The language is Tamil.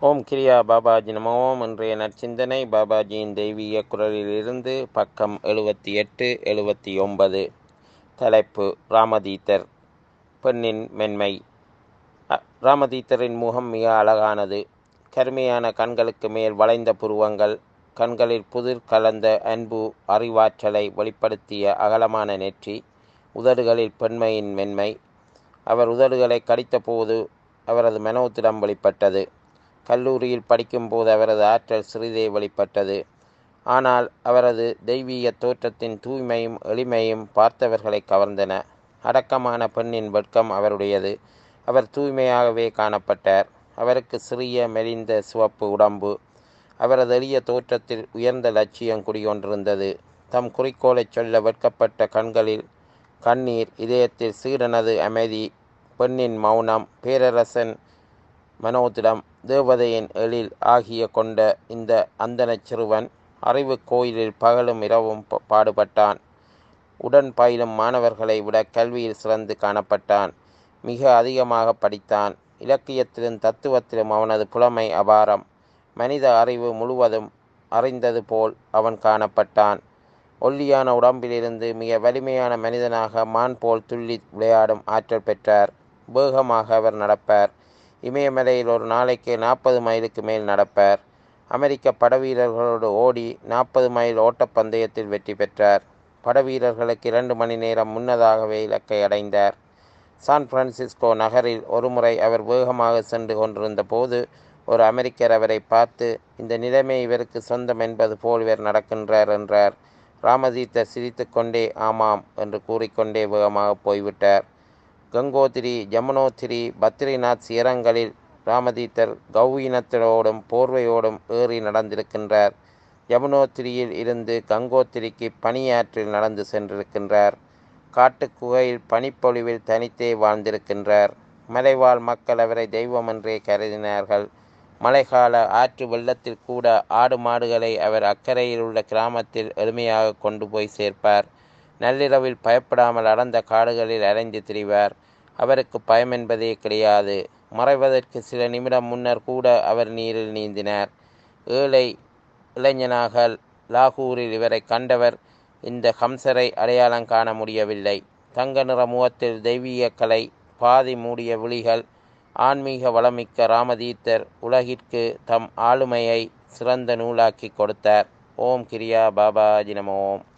ஓம் கிரியா பாபாஜி நம ஓம். இன்றைய நற்சிந்தனை பாபாஜியின் தெய்வீக குரலிலிருந்து பக்கம் 78-79. தலைப்பு ராமதீத்தர். பெண்ணின் மென்மை. ராமதீத்தரின் முகம் மிக அழகானது. கருமையான கண்களுக்கு மேல் வளைந்த புருவங்கள், கண்களில் புதிர் கலந்த அன்பு அறிவாற்றலை வெளிப்படுத்திய அகலமான நெற்றி, உதடுகளில் பெண்மையின் மென்மை. அவர் உதடுகளை கடித்தபோது அவரது மனோத்திடம் வெளிப்பட்டது. கல்லூரியில் படிக்கும்போது அவரது ஆற்றல் சிறிதே வெளிப்பட்டது. ஆனால் அவரது தெய்வீக தோற்றத்தின் தூய்மையும் எளிமையும் பார்த்தவர்களை கவர்ந்தன. அடக்கமான பெண்ணின் வெட்கம் அவருடையது. அவர் தூய்மையாகவே காணப்பட்டார். அவருக்கு சிறிய மெலிந்த சிவப்பு உடம்பு. அவரது எளிய தோற்றத்தில் உயர்ந்த லட்சியம் குடிகொண்டிருந்தது. தம் குறிக்கோளை சொல்ல வெட்கப்பட்ட கண்களில் கண்ணீர், இதயத்தில் சீடனது அமைதி, பெண்ணின் மௌனம், பேரரசன் மனோதிடம், தேவதையின் எழில் ஆகிய கொண்ட இந்த அந்தணச் சிறுவன் அறிவு கோயிலில் பகலும் இரவும் பாடுபட்டான். உடன் பயிலும் மாணவர்களை விட கல்வியில் சிறந்து காணப்பட்டான். மிக அதிகமாக படித்தான். இலக்கியத்திலும் தத்துவத்திலும் அவனது புலமை அபாரம். மனித அறிவு முழுவதும் அறிந்தது போல் அவன் காணப்பட்டான். ஒல்லியான உடம்பிலிருந்து மிக வலிமையான மனிதனாக மான் போல் துள்ளி விளையாடும் ஆற்றல் பெற்றார். வேகமாக அவர் நடப்பார். இமயமலையில் ஒரு நாளைக்கு 40 மைலுக்கு மேல் நடப்பார். அமெரிக்க படவீரர்களோடு ஓடி 40 மைல் ஓட்டப்பந்தயத்தில் வெற்றி பெற்றார். படவீரர்களுக்கு 2 மணி நேரம் முன்னதாகவே இலக்கை அடைந்தார். சான் பிரான்சிஸ்கோ நகரில் ஒருமுறை அவர் வேகமாக சென்று கொண்டிருந்த போது ஒரு அமெரிக்கர் அவரை பார்த்து, இந்த நிலைமை இவருக்கு சொந்தம் என்பது போல் இவர் நடக்கின்றார் என்றார். ராமதீத்தர் சிரித்து கொண்டே ஆமாம் என்று கூறிக்கொண்டே வேகமாக போய்விட்டார். கங்கோத்திரி, ஜமுனோத்திரி, பத்ரிநாத் சிகரங்களில் ராமதீத்தர் கௌவீனத்தோடும் போர்வையோடும் ஏறி நடந்திருக்கின்றார். யமுனோத்திரியில் இருந்து கங்கோத்திரிக்கு பனியாற்றில் நடந்து சென்றிருக்கின்றார். காட்டுக்குகையில் பனிப்பொழிவில் தனித்தே வாழ்ந்திருக்கின்றார். மலைவாழ் மக்கள் அவரை தெய்வம் என்றே கருதினார்கள். மழைக்கால ஆற்று வெள்ளத்தில் கூட ஆடு மாடுகளை அவர் அக்கறையில் உள்ள கிராமத்தில் எளிமையாக கொண்டு போய் சேர்ப்பார். நள்ளிரவில் பயப்படாமல் அடர்ந்த காடுகளில் அலைந்து திரிவார். அவருக்கு பயம் என்பதே கிடையாது. மறைவதற்கு சில நிமிடம் முன்னர் கூட அவர் நீரில் நீந்தினார். ஏழை இளைஞனாக லாகூரில் இவரை கண்டவர் இந்த ஹம்சரை அடையாளம் காண முடியவில்லை. தங்க நிற முகத்தில் தெய்வீக கலை, பாதி மூடிய விழிகள். ஆன்மீக வளமிக்க ராமதீத்தர் உலகிற்கு தம் ஆளுமையை சிறந்த நூலாக்கி கொடுத்தார். ஓம் கிரியா பாபாஜி நம ஓம்.